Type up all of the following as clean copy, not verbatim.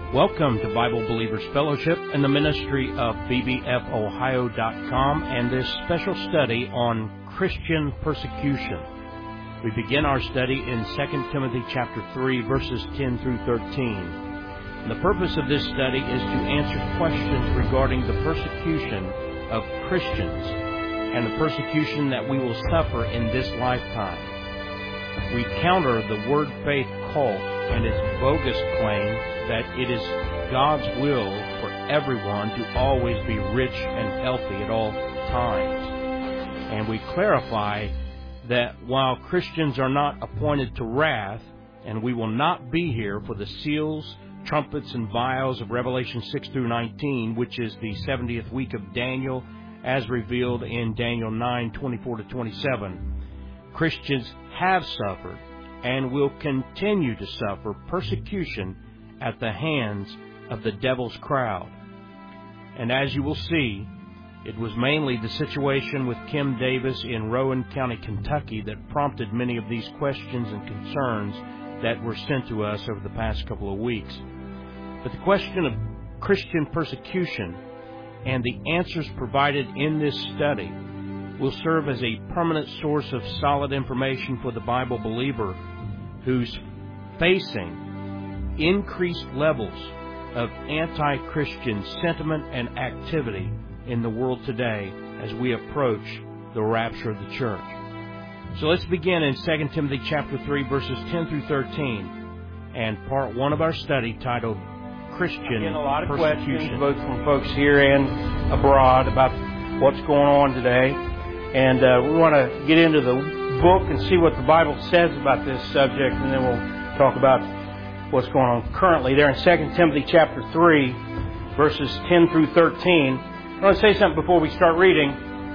Welcome to Bible Believers Fellowship and the ministry of bbfohio.com and this special study on Christian persecution. We begin our study in 2 Timothy chapter 3, verses 10 through 13. And the purpose of this study is to answer questions regarding the persecution of Christians and the persecution that we will suffer in this lifetime. We counter the word faith cult and its bogus claim that it is God's will for everyone to always be rich and healthy at all times. And we clarify that while Christians are not appointed to wrath, and we will not be here for the seals, trumpets, and vials of Revelation 6 through 19, which is the 70th week of Daniel, as revealed in Daniel 9, 24 to 27. Christians have suffered and will continue to suffer persecution at the hands of the devil's crowd. And as you will see, it was mainly the situation with Kim Davis in Rowan County, Kentucky that prompted many of these questions and concerns that were sent to us over the past couple of weeks. But the question of Christian persecution and the answers provided in this study will serve as a permanent source of solid information for the Bible believer who's facing increased levels of anti-Christian sentiment and activity in the world today as we approach the rapture of the church. So let's begin in 2 Timothy chapter 3, verses 10 through 13, and part 1 of our study titled Christian Persecution. A lot of questions, both from folks here and abroad, about what's going on today. And we want to get into the book and see what the Bible says about this subject, and then we'll talk about what's going on currently. There in 2 Timothy chapter 3, verses 10 through 13. I want to say something before we start reading.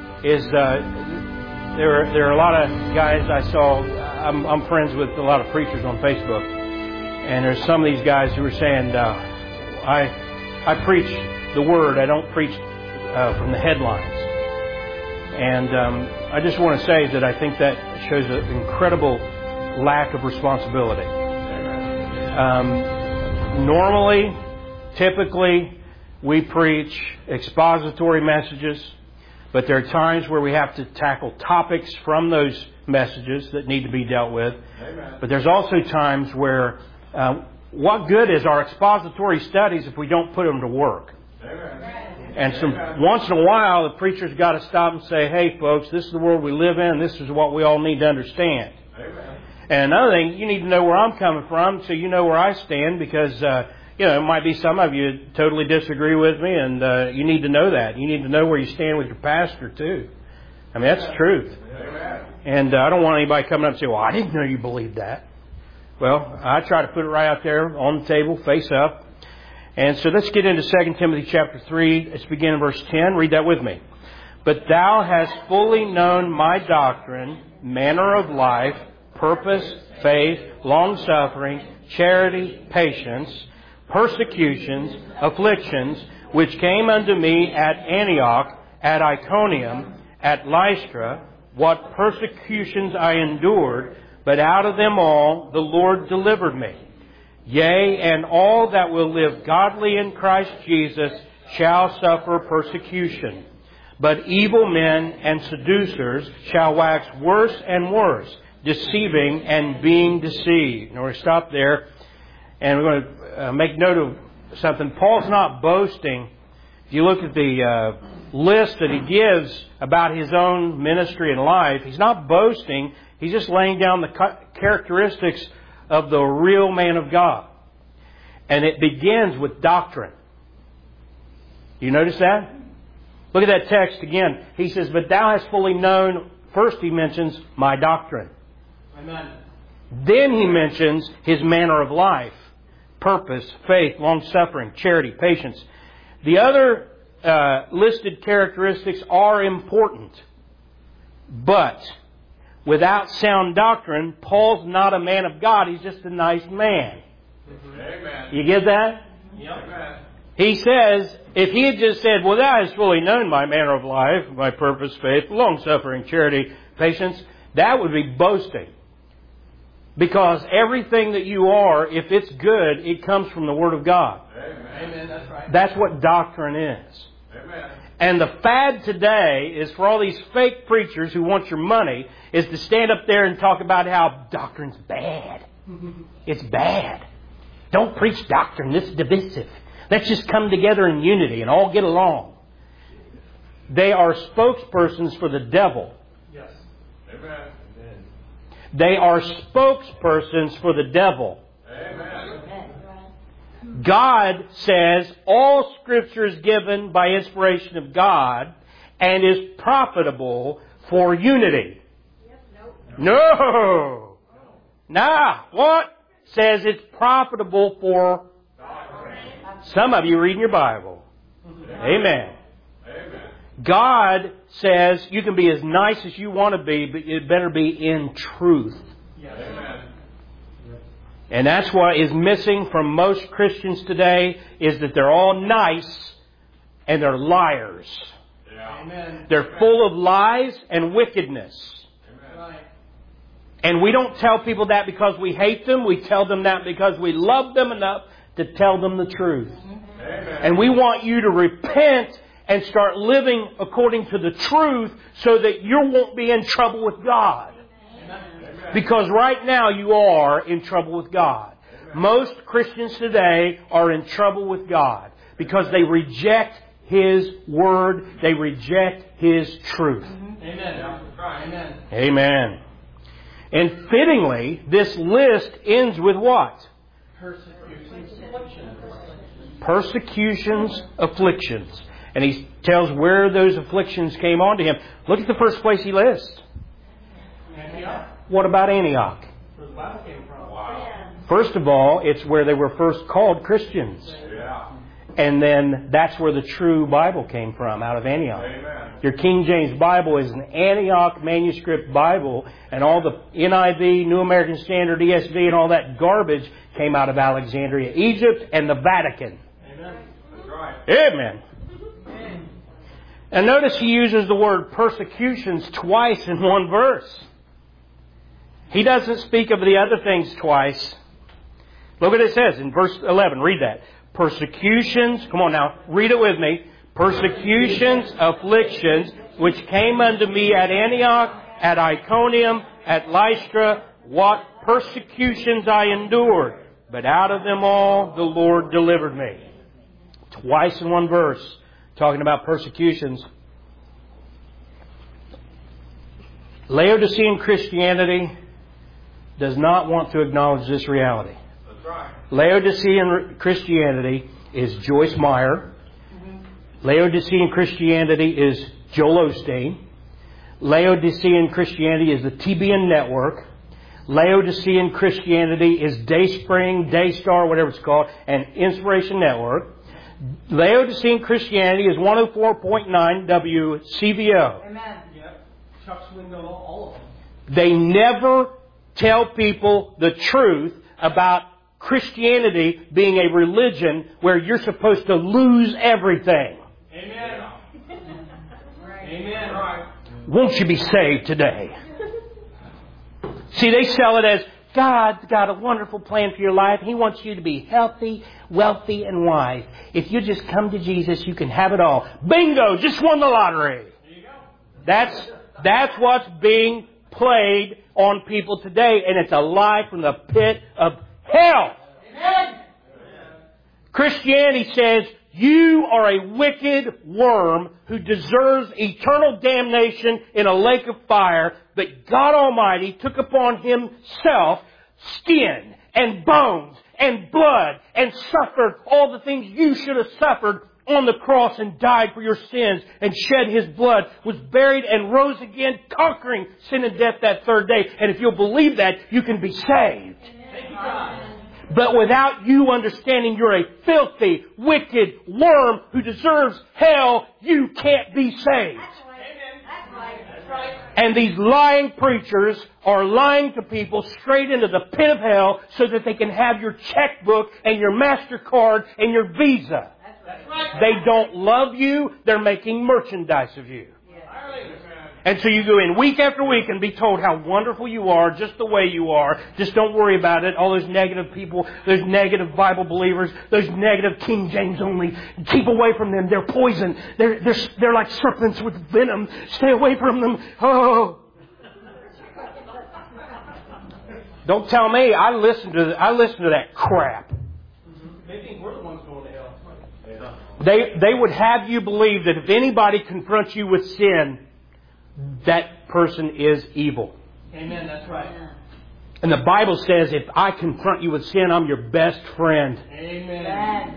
There are a lot of guys I saw. I'm friends with a lot of preachers on Facebook, and there's some of these guys who are saying, I preach the Word. I don't preach from the headlines. And I just want to say that I think that shows an incredible lack of responsibility. Normally, typically, we preach expository messages, but there are times where we have to tackle topics from those messages that need to be dealt with. Amen. But there's also times where what good is our expository studies if we don't put them to work? Amen. And once in a while, the preacher's got to stop and say, hey, folks, this is the world we live in. This is what we all need to understand. Amen. And another thing, you need to know where I'm coming from so you know where I stand, because, it might be some of you totally disagree with me, and you need to know that. You need to know where you stand with your pastor, too. I mean, that's the truth. Amen. And I don't want anybody coming up and say, well, I didn't know you believed that. Well, I try to put it right out there on the table, face up. And so let's get into 2 Timothy chapter 3. Let's begin in verse 10. Read that with me. But thou hast fully known my doctrine, manner of life, purpose, faith, long-suffering, charity, patience, persecutions, afflictions, which came unto me at Antioch, at Iconium, at Lystra, what persecutions I endured, but out of them all the Lord delivered me. Yea, and all that will live godly in Christ Jesus shall suffer persecution. But evil men and seducers shall wax worse and worse, deceiving and being deceived. Now we're going to stop there, and we're going to make note of something. Paul's not boasting. If you look at the list that he gives about his own ministry and life, he's not boasting. He's just laying down the characteristics of the real man of God. And it begins with doctrine. You notice that? Look at that text again. He says, but thou hast fully known. First he mentions my doctrine. Amen. Then he mentions his manner of life, purpose, faith, long-suffering, charity, patience. The other listed characteristics are important. But without sound doctrine, Paul's not a man of God. He's just a nice man. Amen. You get that? Yep. He says, if he had just said, well, thou hast fully known my manner of life, my purpose, faith, long-suffering, charity, patience, that would be boasting. Because everything that you are, if it's good, it comes from the Word of God. Amen. That's right. That's what doctrine is. Amen. And the fad today is for all these fake preachers who want your money is to stand up there and talk about how doctrine's bad. It's bad. Don't preach doctrine. This is divisive. Let's just come together in unity and all get along. They are spokespersons for the devil. Yes. Amen. They are spokespersons for the devil. Amen. God says all Scripture is given by inspiration of God and is profitable for unity. No. Nah. What? Says it's profitable for... Some of you reading your Bible. Amen. God says you can be as nice as you want to be, but it better be in truth. Amen. And that's what is missing from most Christians today, is that they're all nice and they're liars. Amen. They're full of lies and wickedness. Amen. And we don't tell people that because we hate them. We tell them that because we love them enough to tell them the truth. Amen. And we want you to repent and start living according to the truth so that you won't be in trouble with God. Because right now you are in trouble with God. Most Christians today are in trouble with God because they reject His Word. They reject His truth. Amen. Amen. Amen. And fittingly, this list ends with what? Persecutions, afflictions. And he tells where those afflictions came on to him. Look at the first place he lists. Antioch. What about Antioch? Where the Bible came from. Wow. First of all, it's where they were first called Christians. Yeah. And then that's where the true Bible came from, out of Antioch. Amen. Your King James Bible is an Antioch manuscript Bible, and all the NIV, New American Standard, ESV, and all that garbage came out of Alexandria, Egypt, and the Vatican. Amen. That's right. Amen. And notice he uses the word persecutions twice in one verse. He doesn't speak of the other things twice. Look what it says in verse 11. Read that. Persecutions. Come on now. Read it with me. Persecutions, afflictions, which came unto me at Antioch, at Iconium, at Lystra. What persecutions I endured. But out of them all the Lord delivered me. Twice in one verse. Talking about persecutions. Laodicean Christianity does not want to acknowledge this reality. That's right. Laodicean Christianity is Joyce Meyer. Laodicean Christianity is Joel Osteen. Laodicean Christianity is the TBN Network. Laodicean Christianity is Dayspring, Daystar, whatever it's called, and Inspiration Network. Laodicean Christianity is 104.9 WCVO. Amen. Yep. Chuck Swindoll, all of them. They never tell people the truth about Christianity being a religion where you're supposed to lose everything. Amen. Amen. Right. Won't you be saved today? See, they sell it as God's got a wonderful plan for your life. He wants you to be healthy, wealthy, and wise. If you just come to Jesus, you can have it all. Bingo! Just won the lottery. There you go. That's what's being played on people today, and it's a lie from the pit of hell. Amen. Christianity says you are a wicked worm who deserves eternal damnation in a lake of fire, but God Almighty took upon Himself skin and bones and blood and suffered all the things you should have suffered on the cross and died for your sins and shed His blood, was buried and rose again, conquering sin and death that third day. And if you'll believe that, you can be saved. Thank you, God. But without you understanding you're a filthy, wicked worm who deserves hell, you can't be saved. That's right. And these lying preachers are lying to people straight into the pit of hell so that they can have your checkbook and your MasterCard and your Visa. That's right. They don't love you. They're making merchandise of you. And so you go in week after week and be told how wonderful you are, just the way you are. Just don't worry about it. All those negative people, those negative Bible believers, those negative King James only. Keep away from them. They're poison. They're like serpents with venom. Stay away from them. Oh. Don't tell me. I listen to that crap. They think we're the ones going to hell. They would have you believe that if anybody confronts you with sin, that person is evil. Amen. That's right. And the Bible says, if I confront you with sin, I'm your best friend. Amen.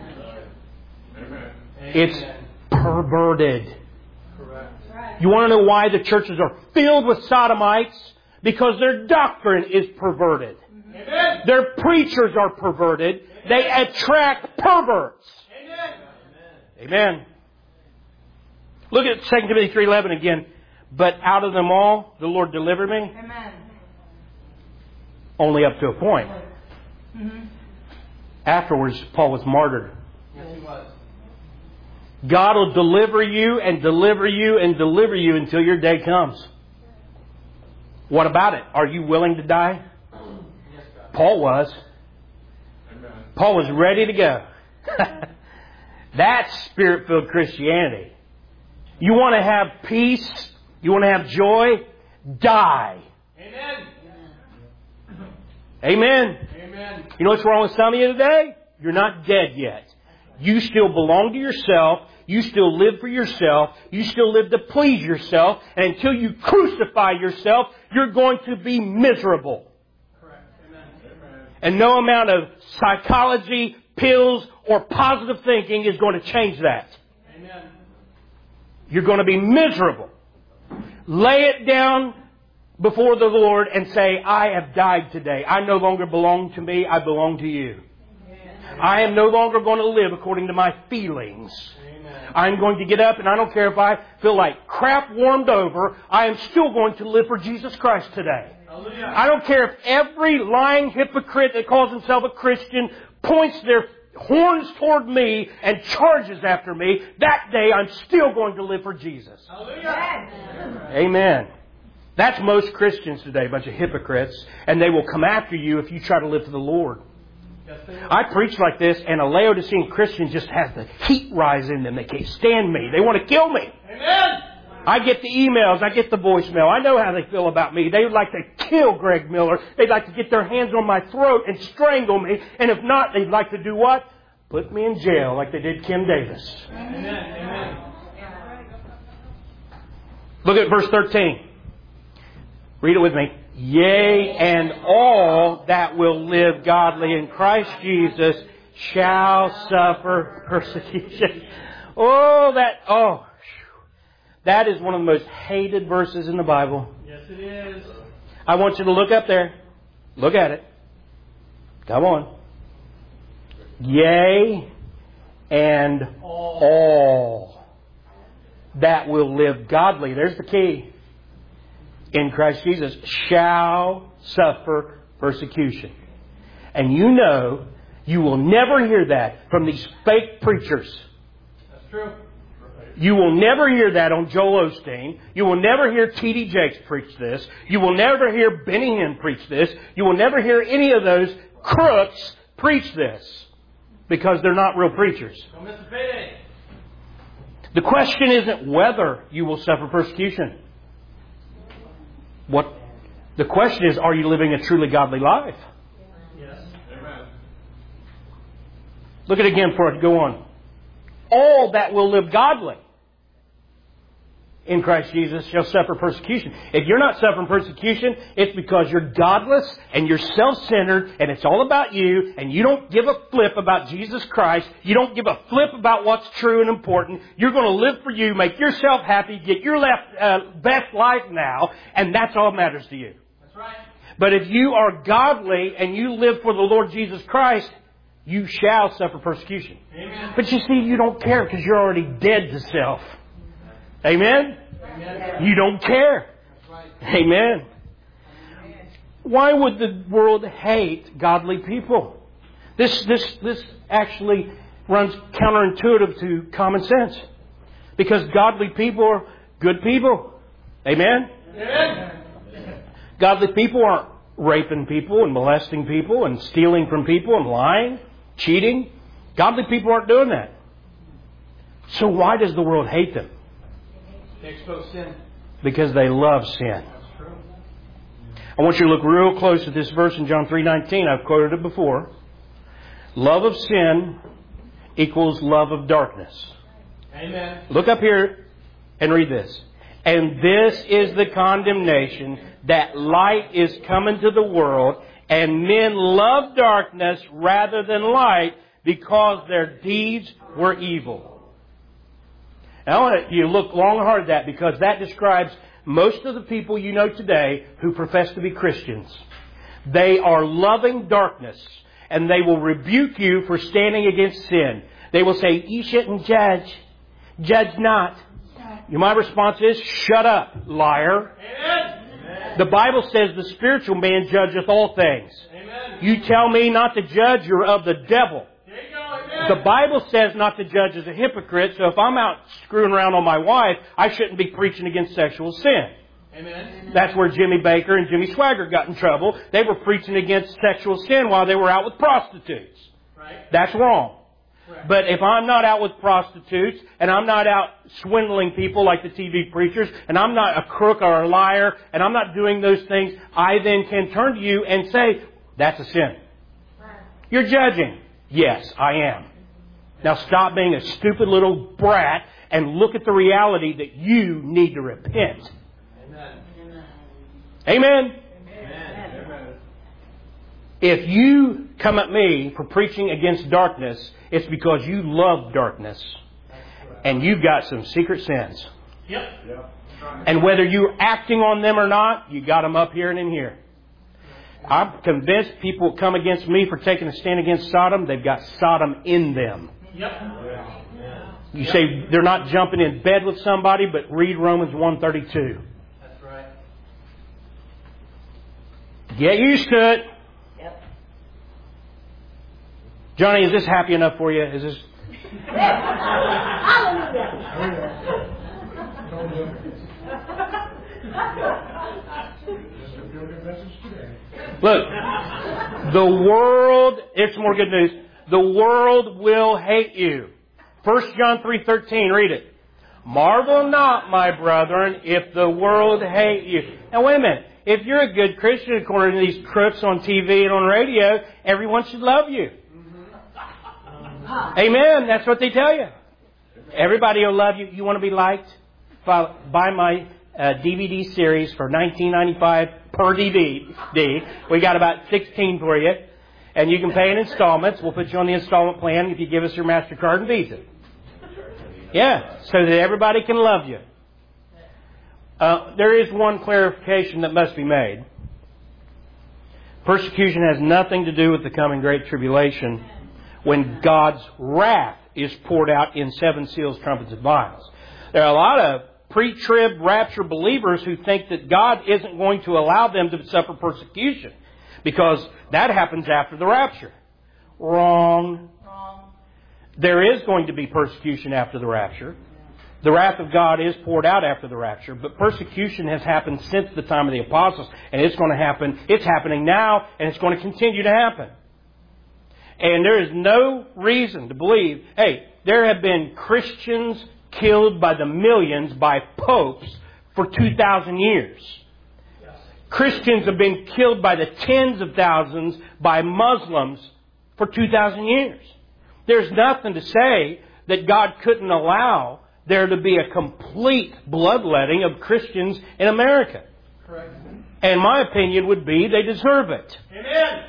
It's perverted. Correct. You want to know why the churches are filled with sodomites? Because their doctrine is perverted. Amen. Their preachers are perverted. They attract perverts. Amen. Look at 2 Timothy 3:11 again. But out of them all, the Lord delivered me. Amen. Only up to a point. Afterwards, Paul was martyred. Yes, he was. God will deliver you and deliver you and deliver you until your day comes. What about it? Are you willing to die? Yes, God. Paul was. Paul was ready to go. That's Spirit-filled Christianity. You want to have peace? You want to have joy? Die. Amen. Amen. Amen. You know what's wrong with some of you today? You're not dead yet. You still belong to yourself. You still live for yourself. You still live to please yourself. And until you crucify yourself, you're going to be miserable. Correct. Amen. And no amount of psychology, pills, or positive thinking is going to change that. Amen. You're going to be miserable. Lay it down before the Lord and say, I have died today. I no longer belong to me. I belong to you. Amen. I am no longer going to live according to my feelings. Amen. I'm going to get up, and I don't care if I feel like crap warmed over. I am still going to live for Jesus Christ today. Hallelujah. I don't care if every lying hypocrite that calls himself a Christian points their horns toward me and charges after me. That day I'm still going to live for Jesus. Hallelujah. Amen. That's most Christians today, a bunch of hypocrites, and they will come after you if you try to live for the Lord. Yes, they will. I preach like this, and a Laodicean Christian just has the heat rise in them. They can't stand me. They want to kill me. Amen. I get the emails. I get the voicemail. I know how they feel about me. They would like to kill Greg Miller. They'd like to get their hands on my throat and strangle me. And if not, they'd like to do what? Put me in jail like they did Kim Davis. Amen. Amen. Look at verse 13. Read it with me. Yea, and all that will live godly in Christ Jesus shall suffer persecution. That is one of the most hated verses in the Bible. Yes, it is. I want you to look up there. Look at it. Come on. Yea, and all that will live godly. There's the key. In Christ Jesus shall suffer persecution. And you know, you will never hear that from these fake preachers. That's true. You will never hear that on Joel Osteen. You will never hear T.D. Jakes preach this. You will never hear Benny Hinn preach this. You will never hear any of those crooks preach this. Because they're not real preachers. Don't miss the payday. The question isn't whether you will suffer persecution. The question is, are you living a truly godly life? Yes. Amen. Look at it again before I go on. All that will live godly in Christ Jesus shall suffer persecution. If you're not suffering persecution, it's because you're godless and you're self-centered and it's all about you and you don't give a flip about Jesus Christ. You don't give a flip about what's true and important. You're going to live for you, make yourself happy, get your best life now, and that's all that matters to you. That's right. But if you are godly and you live for the Lord Jesus Christ, you shall suffer persecution. Amen. But you see, you don't care because you're already dead to self. Amen? Amen. You don't care. That's right. Amen. Why would the world hate godly people? This actually runs counterintuitive to common sense. Because godly people are good people. Amen? Amen. Godly people aren't raping people and molesting people and stealing from people and lying, cheating. Godly people aren't doing that. So why does the world hate them? They expose sin. Because they love sin. That's true. I want you to look real close at this verse in John 3:19. I've quoted it before. Love of sin equals love of darkness. Amen. Look up here and read this. And this is the condemnation, that light is come into the world, and men love darkness rather than light because their deeds were evil. Now, I want you to look long and hard at that, because that describes most of the people you know today who profess to be Christians. They are loving darkness, and they will rebuke you for standing against sin. They will say, you shouldn't judge. Judge not. My response is, shut up, liar. Amen. The Bible says the spiritual man judgeth all things. Amen. You tell me not to judge, you're of the devil. There you go. Amen. The Bible says not to judge as a hypocrite, so if I'm out screwing around on my wife, I shouldn't be preaching against sexual sin. Amen. That's where Jimmy Baker and Jimmy Swaggart got in trouble. They were preaching against sexual sin while they were out with prostitutes. Right. That's wrong. Correct. But if I'm not out with prostitutes, and I'm not out swindling people like the TV preachers, and I'm not a crook or a liar, and I'm not doing those things, I then can turn to you and say, that's a sin. You're judging. Yes, I am. Now stop being a stupid little brat and look at the reality that you need to repent. Amen. Amen? Amen. If you come at me for preaching against darkness, it's because you love darkness. And you've got some secret sins. Yep. And whether you're acting on them or not, you got them up here and in here. I'm convinced people come against me for taking a stand against Sodom. They've got Sodom in them. Yep. You say they're not jumping in bed with somebody, but read Romans 1:32. That's right. Get used to it. Johnny, is this happy enough for you? Is this? Look, the world, it's more good news. The world will hate you. 1 John 3:13, read it. Marvel not, my brethren, if the world hate you. Now wait a minute. If you're a good Christian, according to these crooks on TV and on radio, everyone should love you. Amen. That's what they tell you. Everybody will love you. You want to be liked? Buy my DVD series for $19.95 per DVD. We got about 16 for you. And you can pay in installments. We'll put you on the installment plan if you give us your MasterCard and Visa. Yeah, so that everybody can love you. There is one clarification that must be made. Persecution has nothing to do with the coming Great Tribulation, when God's wrath is poured out in 7 seals, trumpets, and vials. There are a lot of pre-trib rapture believers who think that God isn't going to allow them to suffer persecution because that happens after the rapture. Wrong. There is going to be persecution after the rapture. The wrath of God is poured out after the rapture, but persecution has happened since the time of the apostles, and it's going to happen. It's happening now, and it's going to continue to happen. And there is no reason to believe, hey, there have been Christians killed by the millions by popes for 2,000 years. Christians have been killed by the tens of thousands by Muslims for 2,000 years. There's nothing to say that God couldn't allow there to be a complete bloodletting of Christians in America. Correct. And my opinion would be they deserve it. Amen.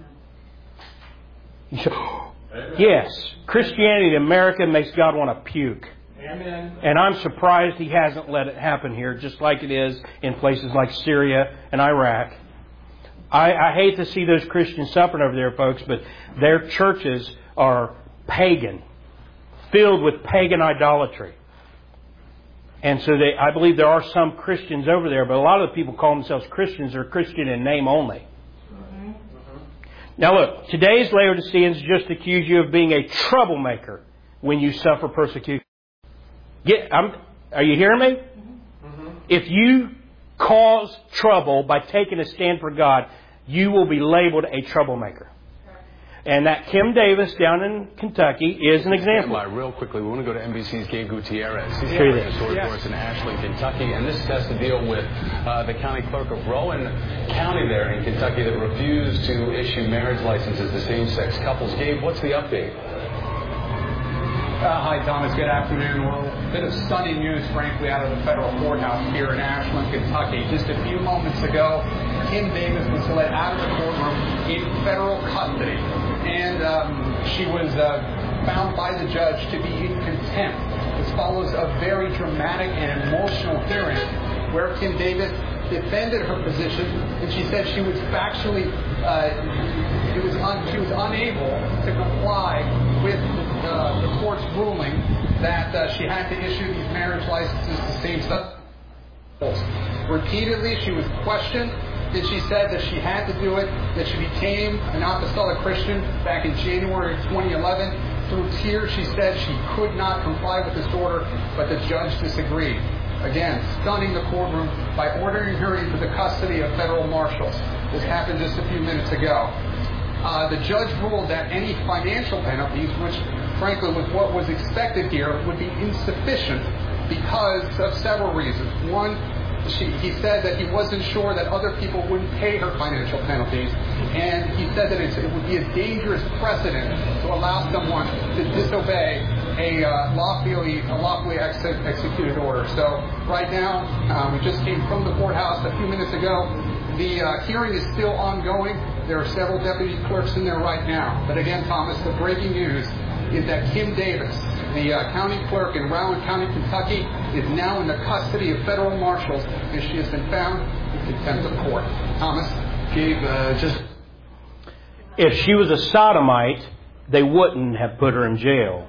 Yes, Christianity in America makes God want to puke. Amen. And I'm surprised He hasn't let it happen here, just like it is in places like Syria and Iraq. I hate to see those Christians suffering over there, folks, but their churches are pagan, filled with pagan idolatry. And so I believe there are some Christians over there, but a lot of the people call themselves Christians are Christian in name only. Now look, today's Laodiceans just accuse you of being a troublemaker when you suffer persecution. Are you hearing me? if you cause trouble by taking a stand for God, you will be labeled a troublemaker. And that Kim Davis down in Kentucky is an example. Real quickly, we want to go to NBC's Gabe Gutierrez. He's Sure covering a story for us in Ashland, Kentucky, and this has to deal with the county clerk of Rowan County there in Kentucky that refused to issue marriage licenses to same-sex couples. Gabe, what's the update? Hi, Thomas. Good afternoon. Well, a bit of stunning news, frankly, out of the federal courthouse here in Ashland, Kentucky. Just a few moments ago, Kim Davis was let out of the courtroom in federal custody. And she was found by the judge to be in contempt. This follows a very dramatic and emotional hearing where Kim Davis defended her position, and she said she was factually, she was unable to comply with the court's ruling that she had to issue these marriage licenses to same-sex. Repeatedly, she was questioned, and she said that she had to do it, that she became an apostolic Christian back in January of 2011. Through tears, she said she could not comply with this order, but the judge disagreed. Again, stunning the courtroom by ordering her into the custody of federal marshals. This happened just a few minutes ago. The judge ruled that any financial penalties, which frankly was what was expected here, would be insufficient because of several reasons. One, he said that he wasn't sure that other people wouldn't pay her financial penalties, and he said that it would be a dangerous precedent to allow someone to disobey a lawfully executed order. So right now, we just came from the courthouse a few minutes ago. The hearing is still ongoing. There are several deputy clerks in there right now. But again, Thomas, the breaking news is that Kim Davis, the county clerk in Rowan County, Kentucky, is now in the custody of federal marshals, and she has been found in contempt of court. Thomas? Gabe, If she was a sodomite, they wouldn't have put her in jail.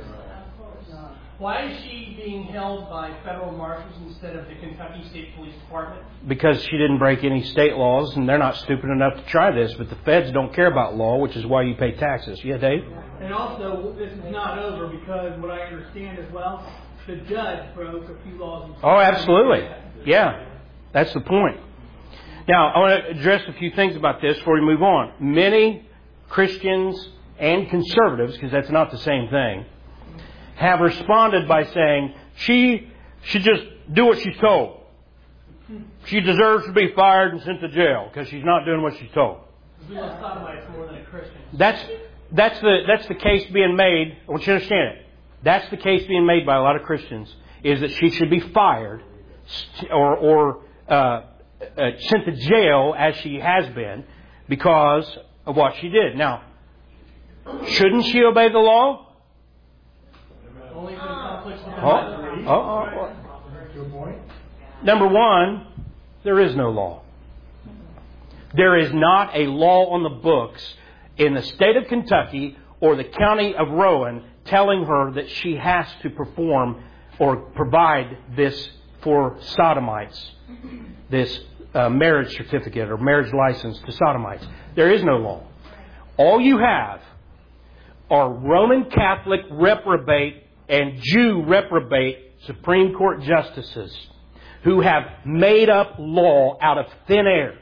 Why is she being held by federal marshals instead of the Kentucky State Police Department? Because she didn't break any state laws, and they're not stupid enough to try this, but the feds don't care about law, which is why you pay taxes. Yeah, Dave? And also, this is not over because what I understand as well, the judge broke a few laws. Oh, absolutely. Yeah, that's the point. Now, I want to address a few things about this before we move on. Many Christians and conservatives, because that's not the same thing, have responded by saying she should just do what she's told. She deserves to be fired and sent to jail because she's not doing what she's told. We love sodomites more than a Christian. That's the case being made. I want you to understand it. That's the case being made by a lot of Christians, is that she should be fired or sent to jail as she has been because of what she did. Now, shouldn't she obey the law? Only when it conflicts with the Bible. Number one, there is no law. There is not a law on the books in the state of Kentucky or the county of Rowan telling her that she has to perform or provide this for sodomites, this marriage certificate or marriage license to sodomites. There is no law. All you have are Roman Catholic reprobate and Jew reprobate Supreme Court justices who have made up law out of thin air.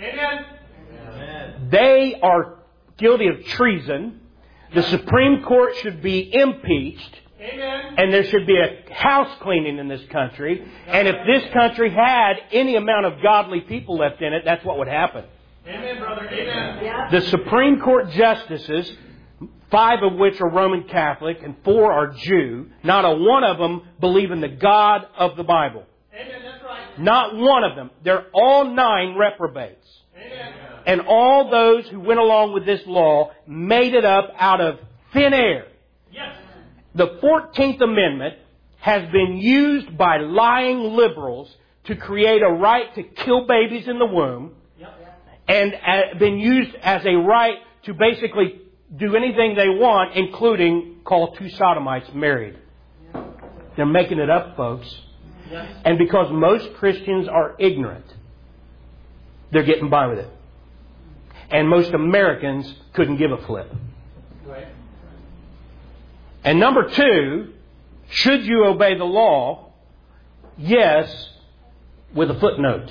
Amen. They are guilty of treason. The Supreme Court should be impeached. Amen. And there should be a house cleaning in this country. And if this country had any amount of godly people left in it, that's what would happen. Amen, brother. Amen. The Supreme Court justices, 5 of which are Roman Catholic and 4 are Jew, not a one of them believe in the God of the Bible. Amen. That's right. Not one of them. They're all 9 reprobates. Amen. And all those who went along with this law made it up out of thin air. Yes. The 14th Amendment has been used by lying liberals to create a right to kill babies in the womb, and been used as a right to basically do anything they want, including call 2 sodomites married. They're making it up, folks. And because most Christians are ignorant, they're getting by with it. And most Americans couldn't give a flip. Right. And number 2, should you obey the law? Yes, with a footnote.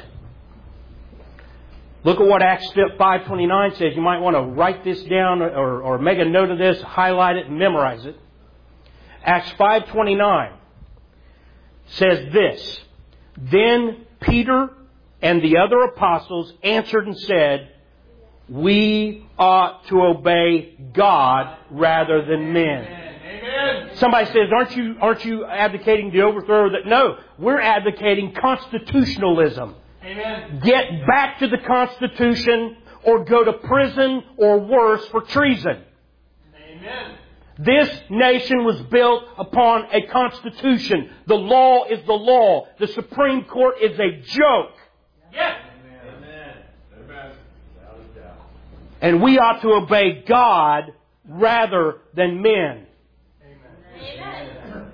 Look at what Acts 5:29 says. You might want to write this down or make a note of this, highlight it, and memorize it. Acts 5:29 says this: Then Peter and the other apostles answered and said, we ought to obey God rather than men. Amen. Somebody says, aren't you advocating the overthrow of that? No, we're advocating constitutionalism. Amen. Get back to the Constitution or go to prison or worse for treason. Amen. This nation was built upon a Constitution. The law is the law. The Supreme Court is a joke. Yes. Amen. Amen. And we ought to obey God rather than men. Amen.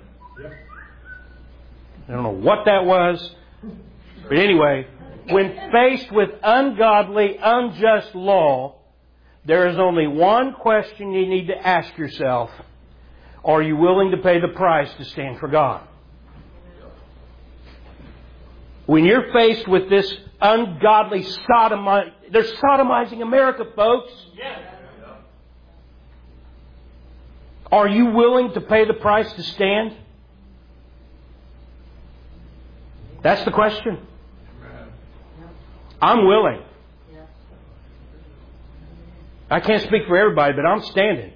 I don't know what that was. But anyway, when faced with ungodly, unjust law, there is only one question you need to ask yourself. Are you willing to pay the price to stand for God? When you're faced with this ungodly they're sodomizing America, folks. Are you willing to pay the price to stand? That's the question. I'm willing. I can't speak for everybody, but I'm standing.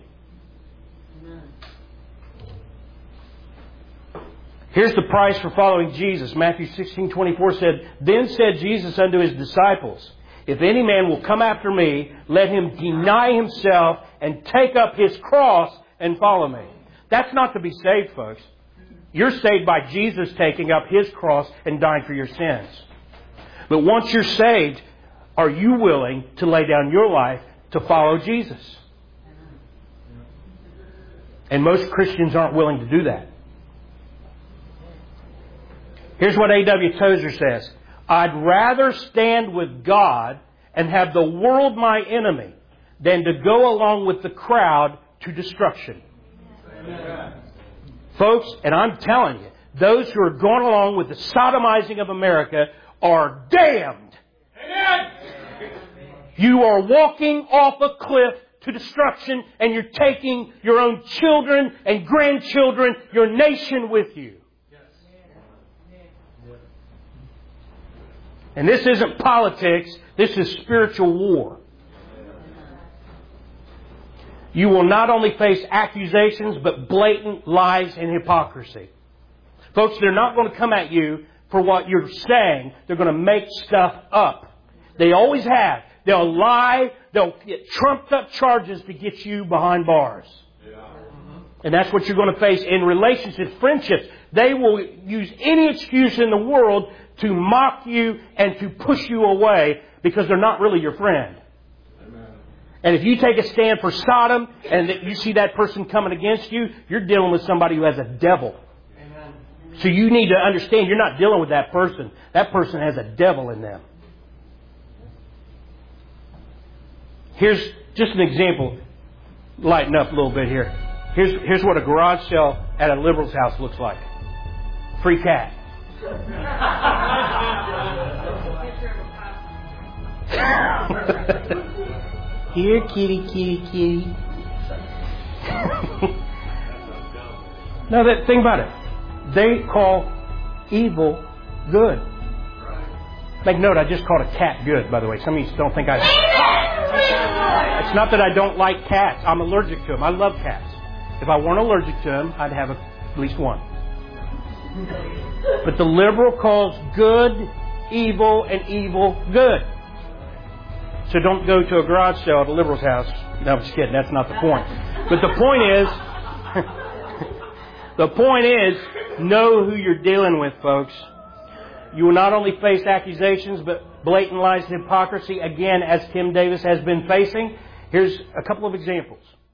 Here's the price for following Jesus. Matthew 16:24 said, Then said Jesus unto His disciples, If any man will come after me, let him deny himself and take up his cross and follow me. That's not to be saved, folks. You're saved by Jesus taking up His cross and dying for your sins. But once you're saved, are you willing to lay down your life to follow Jesus? And most Christians aren't willing to do that. Here's what A.W. Tozer says. I'd rather stand with God and have the world my enemy than to go along with the crowd to destruction. Amen. Folks, and I'm telling you, those who are going along with the sodomizing of America are damned. Amen. You are walking off a cliff to destruction, and you're taking your own children and grandchildren, your nation with you. And this isn't politics, this is spiritual war. You will not only face accusations, but blatant lies and hypocrisy. Folks, they're not going to come at you for what you're saying. They're going to make stuff up. They always have. They'll lie. They'll get trumped up charges to get you behind bars. And that's what you're going to face in relationships, friendships. They will use any excuse in the world to mock you and to push you away because they're not really your friend. Amen. And if you take a stand for Sodom and you see that person coming against you, you're dealing with somebody who has a devil. Amen. So you need to understand you're not dealing with that person. That person has a devil in them. Here's just an example. Lighten up a little bit here. Here's what a garage sale at a liberal's house looks like. Free cat. Here, kitty, kitty, kitty. Now, that thing about it, they call evil good. Make note, I just called a cat good, by the way. Some of you don't think I... It's not that I don't like cats. I'm allergic to them. I love cats. If I weren't allergic to them, I'd have at least one. But the liberal calls good evil and evil good. So don't go to a garage sale at a liberal's house. No, I'm just kidding. That's not the point. But the point is, know who you're dealing with, folks. You will not only face accusations, but blatant lies and hypocrisy, again, as Tim Davis has been facing. Here's a couple of examples.